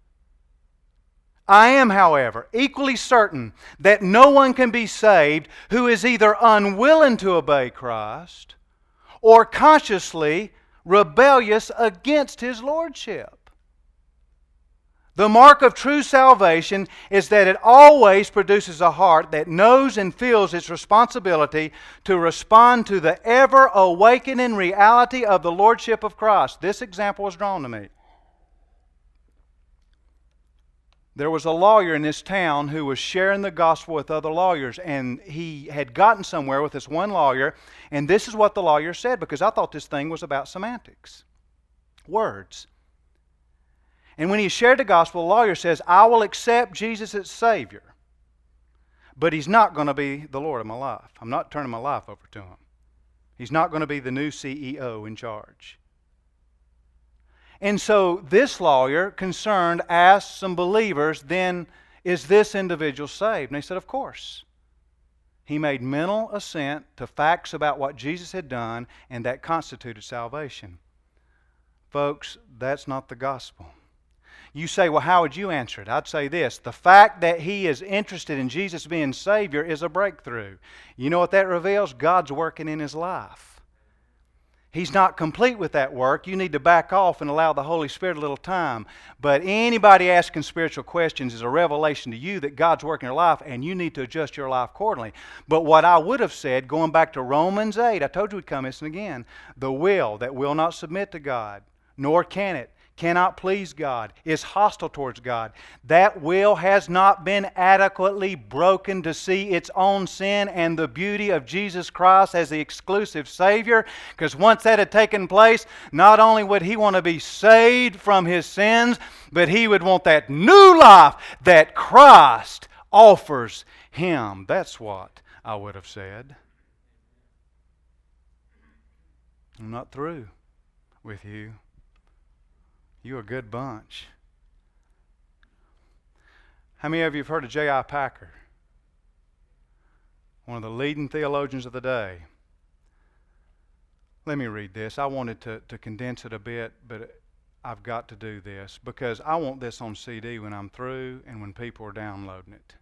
I am, however, equally certain that no one can be saved who is either unwilling to obey Christ or consciously rebellious against his lordship. The mark of true salvation is that it always produces a heart that knows and feels its responsibility to respond to the ever-awakening reality of the lordship of Christ. This example was drawn to me. There was a lawyer in this town who was sharing the gospel with other lawyers, and he had gotten somewhere with this one lawyer, and this is what the lawyer said, because I thought this thing was about semantics. Words. And when he shared the gospel, the lawyer says, I will accept Jesus as Savior, but He's not going to be the Lord of my life. I'm not turning my life over to Him. He's not going to be the new C E O in charge. And so this lawyer, concerned, asked some believers, then, is this individual saved? And they said, of course. He made mental assent to facts about what Jesus had done, and that constituted salvation. Folks, that's not the gospel. You say, well, how would you answer it? I'd say this. The fact that he is interested in Jesus being Savior is a breakthrough. You know what that reveals? God's working in his life. He's not complete with that work. You need to back off and allow the Holy Spirit a little time. But anybody asking spiritual questions is a revelation to you that God's working in your life, and you need to adjust your life accordingly. But what I would have said, going back to Romans eight, I told you we'd come this again, the will that will not submit to God, nor can it, cannot please God, is hostile towards God. That will has not been adequately broken to see its own sin and the beauty of Jesus Christ as the exclusive Savior. Because once that had taken place, not only would he want to be saved from his sins, but he would want that new life that Christ offers him. That's what I would have said. I'm not through with you. You're a good bunch. How many of you have heard of J I Packer? One of the leading theologians of the day. Let me read this. I wanted to, to condense it a bit, but I've got to do this because I want this on C D when I'm through and when people are downloading it.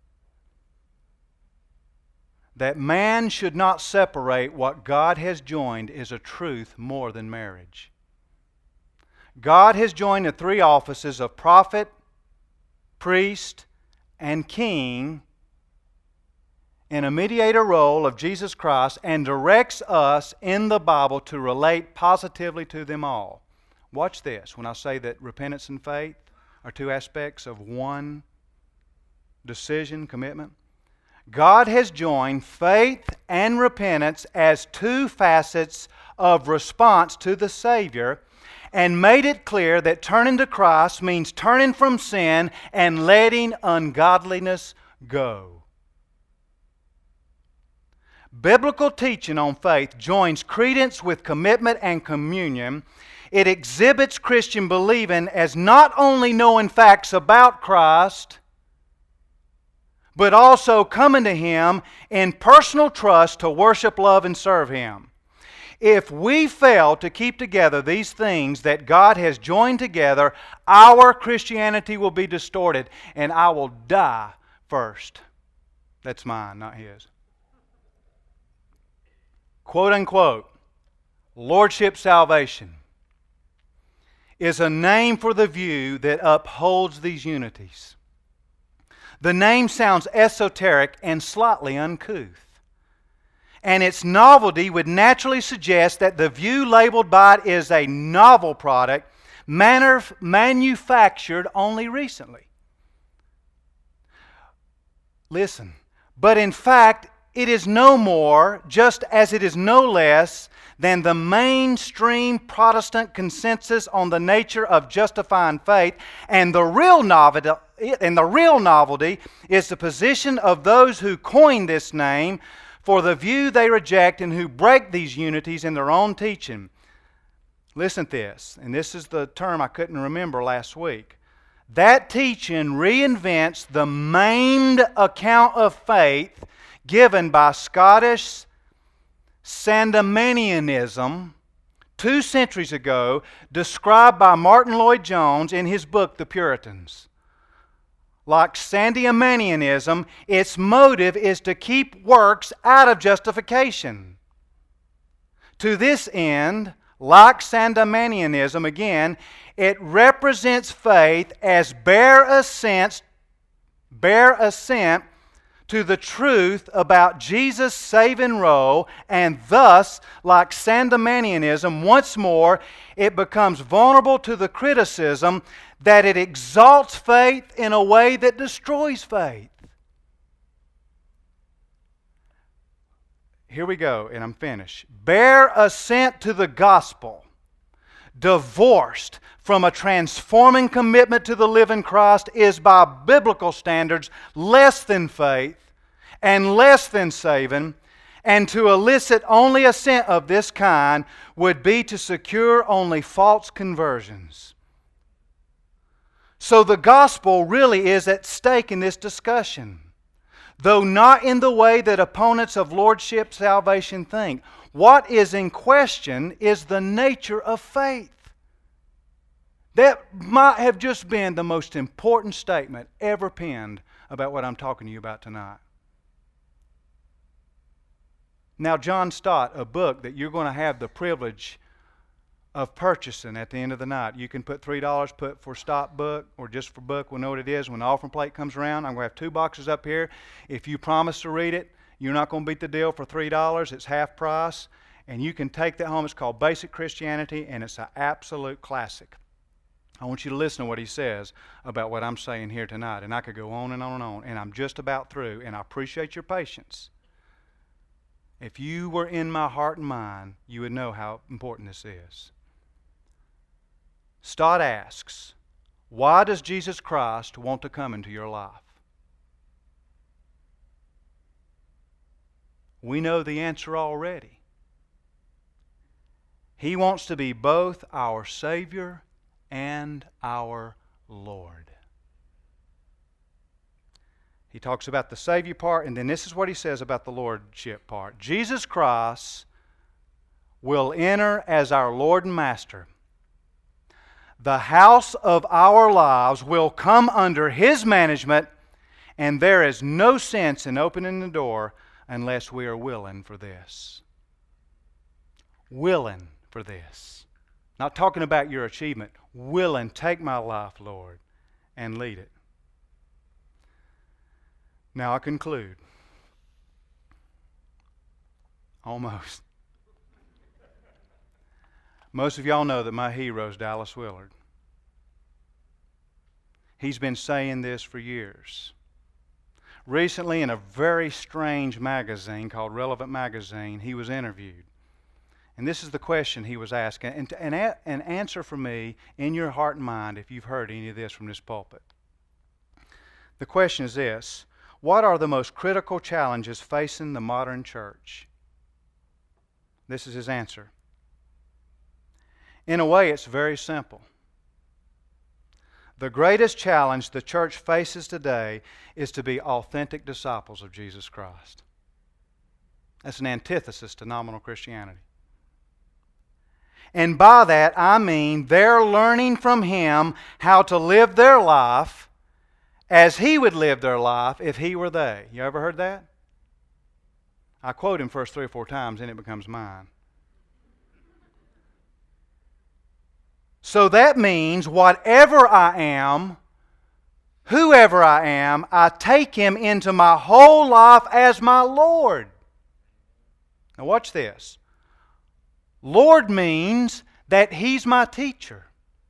That man should not separate what God has joined is a truth more than marriage. God has joined the three offices of prophet, priest, and king in a mediator role of Jesus Christ and directs us in the Bible to relate positively to them all. Watch this. When I say that repentance and faith are two aspects of one decision, commitment, God has joined faith and repentance as two facets of response to the Savior and made it clear that turning to Christ means turning from sin and letting ungodliness go. Biblical teaching on faith joins credence with commitment and communion. It exhibits Christian believing as not only knowing facts about Christ, but also coming to Him in personal trust to worship, love, and serve Him. If we fail to keep together these things that God has joined together, our Christianity will be distorted, and I will die first. That's mine, not his. Quote unquote, Lordship salvation is a name for the view that upholds these unities. The name sounds esoteric and slightly uncouth. And its novelty would naturally suggest that the view labeled by it is a novel product manuf- manufactured only recently. Listen, but in fact, it is no more, just as it is no less, than the mainstream Protestant consensus on the nature of justifying faith, and the real novelty, and the real novelty is the position of those who coined this name for the view they reject and who break these unities in their own teaching. Listen to this, and this is the term I couldn't remember last week. That teaching reinvents the maimed account of faith given by Scottish Sandemanianism two centuries ago, described by Martin Lloyd-Jones in his book, The Puritans. Like Sandemanianism, its motive is to keep works out of justification. To this end, like Sandemanianism, again, it represents faith as bare assent, bare assent to the truth about Jesus' saving role, and thus, like Sandemanianism, once more, it becomes vulnerable to the criticism that it exalts faith in a way that destroys faith. Here we go, and I'm finished. Bare assent to the gospel, divorced from a transforming commitment to the living Christ, is by biblical standards less than faith and less than saving, and to elicit only assent of this kind would be to secure only false conversions. So the gospel really is at stake in this discussion, though not in the way that opponents of lordship salvation think. What is in question is the nature of faith. That might have just been the most important statement ever penned about what I'm talking to you about tonight. Now, John Stott, a book that you're going to have the privilege of purchasing at the end of the night. You can put three dollars, put for Stott book, or just for book. We'll know what it is when the offering plate comes around. I'm going to have two boxes up here. If you promise to read it, you're not going to beat the deal for three dollars. It's half price. And you can take that home. It's called Basic Christianity, and it's an absolute classic. I want you to listen to what he says about what I'm saying here tonight. And I could go on and on and on. And I'm just about through. And I appreciate your patience. If you were in my heart and mind, you would know how important this is. Stott asks, why does Jesus Christ want to come into your life? We know the answer already. He wants to be both our Savior and our Lord. He talks about the Savior part, and then this is what he says about the Lordship part. Jesus Christ will enter as our Lord and Master. The house of our lives will come under His management, and there is no sense in opening the door unless we are willing for this. Willing for this. Not talking about your achievement. Willing, take my life, Lord, and lead it. Now I conclude. Almost. Most of y'all know that my hero is Dallas Willard. He's been saying this for years. Recently, in a very strange magazine called Relevant Magazine, he was interviewed. And this is the question he was asked. And an, an answer for me in your heart and mind if you've heard any of this from this pulpit. The question is this: what are the most critical challenges facing the modern church? This is his answer. In a way, it's very simple. The greatest challenge the church faces today is to be authentic disciples of Jesus Christ. That's an antithesis to nominal Christianity. And by that, I mean they're learning from Him how to live their life as He would live their life if He were they. You ever heard that? I quote Him first three or four times, and it becomes mine. So that means whatever I am, whoever I am, I take Him into my whole life as my Lord. Now watch this. Lord means that He's my teacher.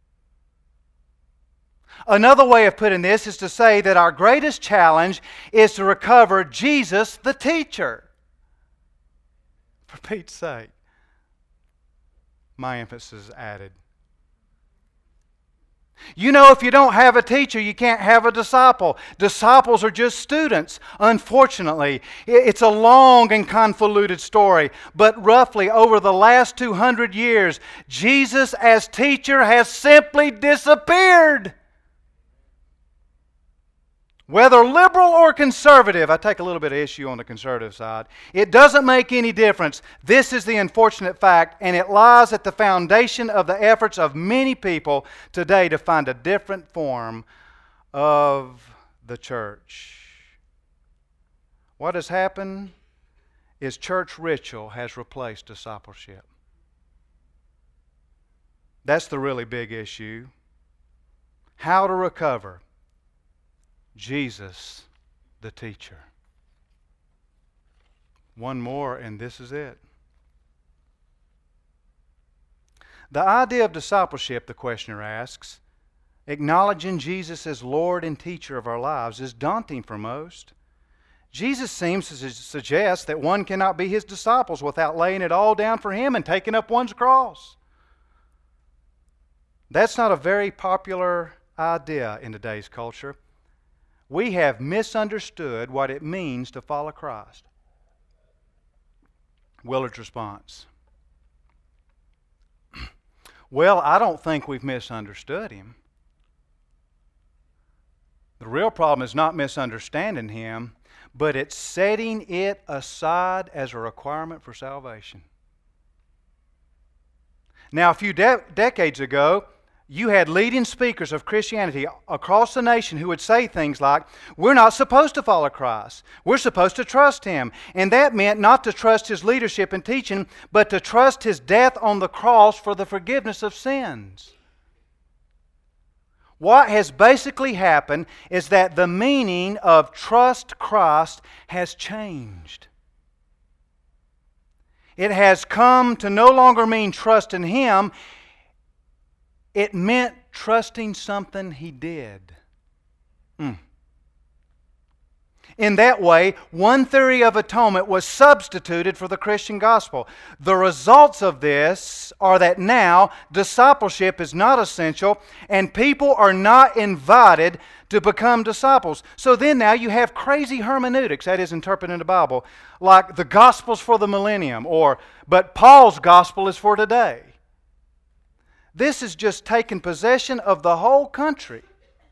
Another way of putting this is to say that our greatest challenge is to recover Jesus the teacher. For Pete's sake. My emphasis added. You know, if you don't have a teacher, you can't have a disciple. Disciples are just students. Unfortunately, it's a long and convoluted story, but roughly over the last two hundred years, Jesus as teacher has simply disappeared. Whether liberal or conservative, I take a little bit of issue on the conservative side, it doesn't make any difference. This is the unfortunate fact, and it lies at the foundation of the efforts of many people today to find a different form of the church. What has happened is church ritual has replaced discipleship. That's the really big issue. How to recover Jesus, the teacher. One more, and this is it. The idea of discipleship, the questioner asks, acknowledging Jesus as Lord and teacher of our lives, is daunting for most. Jesus seems to suggest that one cannot be His disciples without laying it all down for Him and taking up one's cross. That's not a very popular idea in today's culture. We have misunderstood what it means to follow Christ. Willard's response. Well, I don't think we've misunderstood Him. The real problem is not misunderstanding Him, but it's setting it aside as a requirement for salvation. Now, a few de- decades ago, you had leading speakers of Christianity across the nation who would say things like, we're not supposed to follow Christ. We're supposed to trust Him. And that meant not to trust His leadership and teaching, but to trust His death on the cross for the forgiveness of sins. What has basically happened is that the meaning of trust Christ has changed. It has come to no longer mean trust in Him. It meant trusting something He did. Mm. In that way, one theory of atonement was substituted for the Christian gospel. The results of this are that now discipleship is not essential and people are not invited to become disciples. So then now you have crazy hermeneutics, that is interpreting the Bible, like the gospel's for the millennium, or but Paul's gospel is for today. This is just taking possession of the whole country.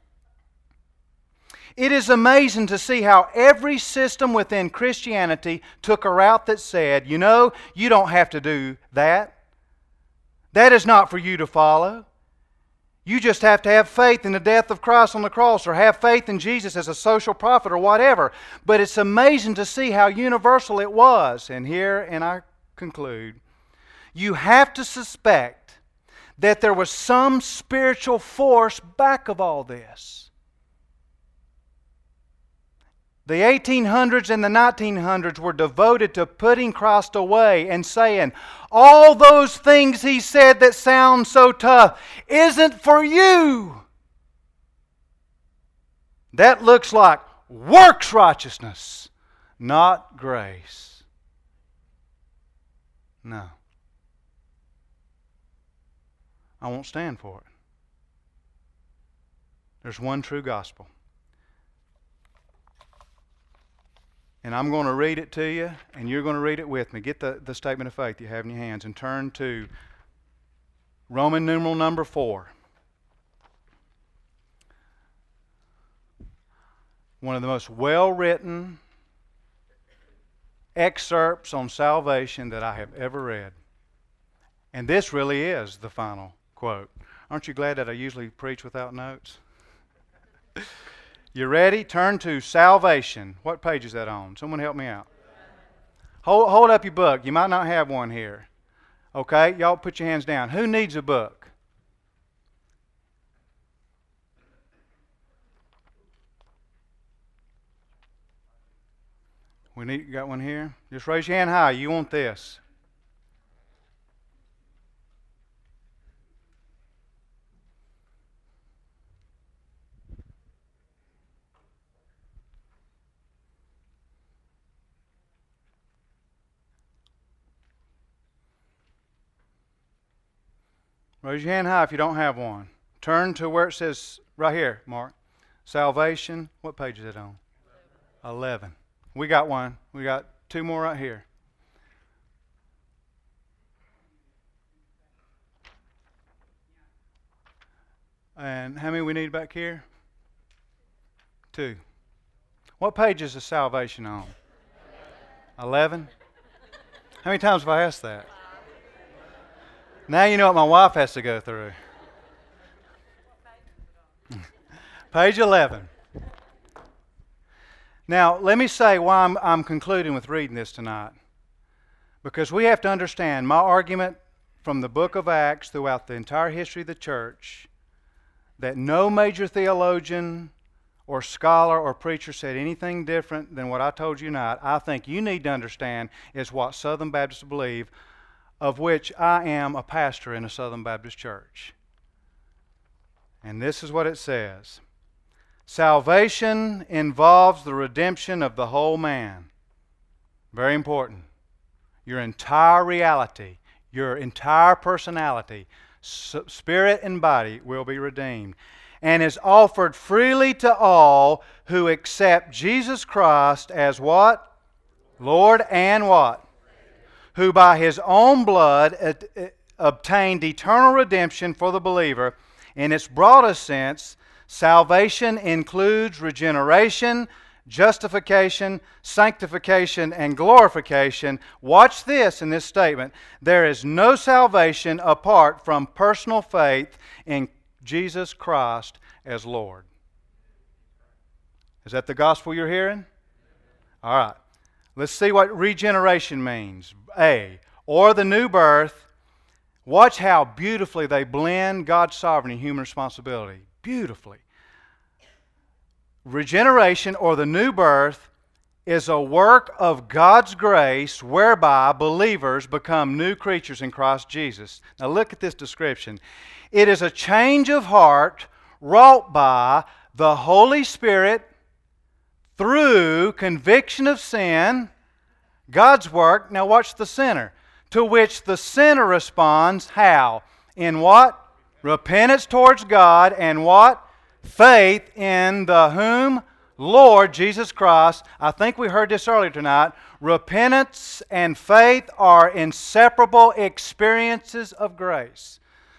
It is amazing to see how every system within Christianity took a route that said, you know, you don't have to do that. That is not for you to follow. You just have to have faith in the death of Christ on the cross, or have faith in Jesus as a social prophet, or whatever. But it's amazing to see how universal it was. And here, and I conclude, you have to suspect that there was some spiritual force back of all this. The eighteen hundreds and the nineteen hundreds were devoted to putting Christ away and saying, all those things He said that sound so tough isn't for you. That looks like works righteousness, not grace. No. I won't stand for it. There's one true gospel. And I'm going to read it to you, and you're going to read it with me. Get the, the statement of faith you have in your hands and turn to Roman numeral number four. One of the most well-written excerpts on salvation that I have ever read. And this really is the final quote. Aren't you glad that I usually preach without notes? You ready? Turn to Salvation. What page is that on? Someone help me out. Hold, hold up your book. You might not have one here. Okay? Y'all put your hands down. Who needs a book? We need, you got one here? Just raise your hand high. You want this. Raise your hand high if you don't have one. Turn to where it says, right here, Mark, Salvation. What page is it on? eleven. We got one. We got two more right here. And how many we need back here? Two. What page is the Salvation on? eleven? How many times have I asked that? Now you know what my wife has to go through. Page eleven. Now, let me say why I'm, I'm concluding with reading this tonight. Because we have to understand my argument from the book of Acts throughout the entire history of the church, that no major theologian or scholar or preacher said anything different than what I told you tonight. I think you need to understand is what Southern Baptists believe, of which I am a pastor in a Southern Baptist church. And this is what it says. Salvation involves the redemption of the whole man. Very important. Your entire reality, your entire personality, spirit and body will be redeemed, and is offered freely to all who accept Jesus Christ as what? Lord and what? Who by His own blood obtained eternal redemption for the believer. In its broadest sense, salvation includes regeneration, justification, sanctification, and glorification. Watch this in this statement. There is no salvation apart from personal faith in Jesus Christ as Lord. Is that the gospel you're hearing? All right. Let's see what regeneration means. A, or the new birth. Watch how beautifully they blend God's sovereignty and human responsibility. Beautifully. Regeneration, or the new birth, is a work of God's grace whereby believers become new creatures in Christ Jesus. Now look at this description. It is a change of heart wrought by the Holy Spirit through conviction of sin, God's work. Now watch the sinner. To which the sinner responds how? In what? Repentance towards God, and what? Faith in the whom? Lord Jesus Christ. I think we heard this earlier tonight. Repentance and faith are inseparable experiences of grace.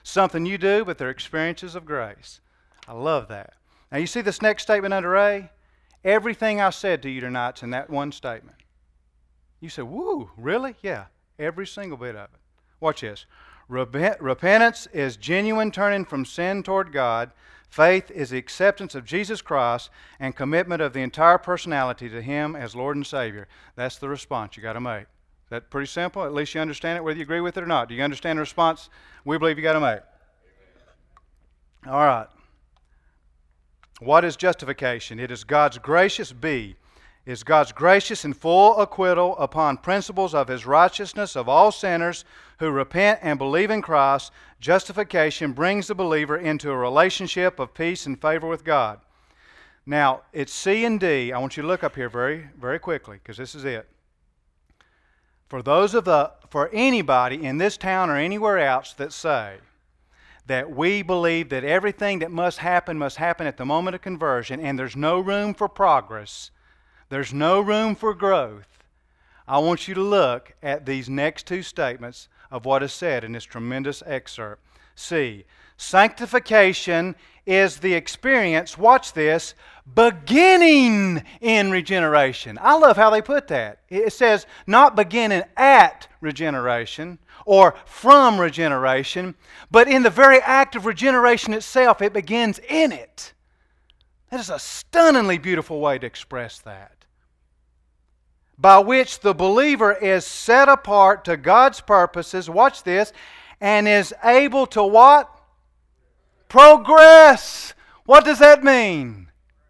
something you do, but they're experiences of grace. I love that. Now you see this next statement under A? Everything I said to you tonight's in that one statement. You say, woo, really? Yeah, every single bit of it. Watch this. Repent, repentance is genuine turning from sin toward God. Faith is the acceptance of Jesus Christ and commitment of the entire personality to Him as Lord and Savior. That's the response you got to make. Is that pretty simple? At least you understand it, whether you agree with it or not. Do you understand the response we believe you got to make? All right. What is justification? It is God's gracious B. Is God's gracious and full acquittal upon principles of His righteousness of all sinners who repent and believe in Christ. Justification brings the believer into a relationship of peace and favor with God. Now, it's C and D. I want you to look up here very, very quickly, because this is it. For those of the, for anybody in this town or anywhere else that say that we believe that everything that must happen must happen at the moment of conversion and there's no room for progress, there's no room for growth, I want you to look at these next two statements of what is said in this tremendous excerpt. C. Sanctification is the experience, watch this, beginning in regeneration. I love how they put that. It says not beginning at regeneration or from regeneration, but in the very act of regeneration itself, it begins in it. That is a stunningly beautiful way to express that. By which the believer is set apart to God's purposes, watch this, and is able to what? Progress. What does that mean?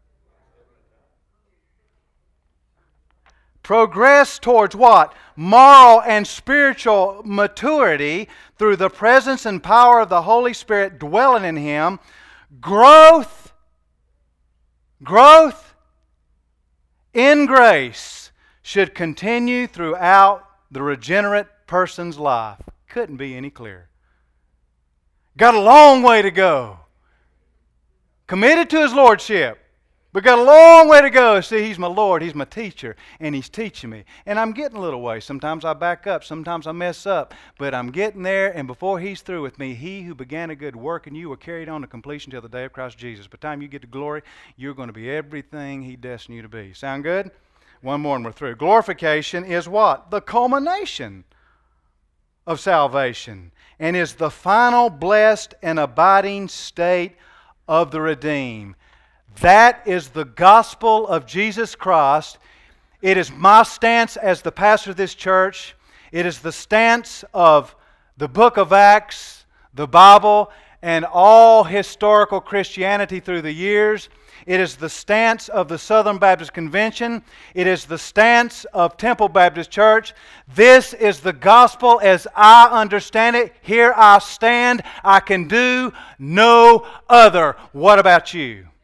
Progress towards what? Moral and spiritual maturity through the presence and power of the Holy Spirit dwelling in him. Growth, growth in grace should continue throughout the regenerate person's life. Couldn't be any clearer. Got a long way to go. Committed to His Lordship. But got a long way to go. See, He's my Lord, He's my teacher, and He's teaching me. And I'm getting a little way. Sometimes I back up, sometimes I mess up, but I'm getting there, and before He's through with me, He who began a good work in you will carry it on to completion till the day of Christ Jesus. By the time you get to glory, you're going to be everything He destined you to be. Sound good? One more and we're through. Glorification is what? The culmination of salvation, and is the final blessed and abiding state of the redeemed. That is the gospel of Jesus Christ. It is my stance as the pastor of this church. It is the stance of the book of Acts, the Bible, and all historical Christianity through the years. It is the stance of the Southern Baptist Convention. It is the stance of Temple Baptist Church. This is the gospel as I understand it. Here I stand. I can do no other. What about you?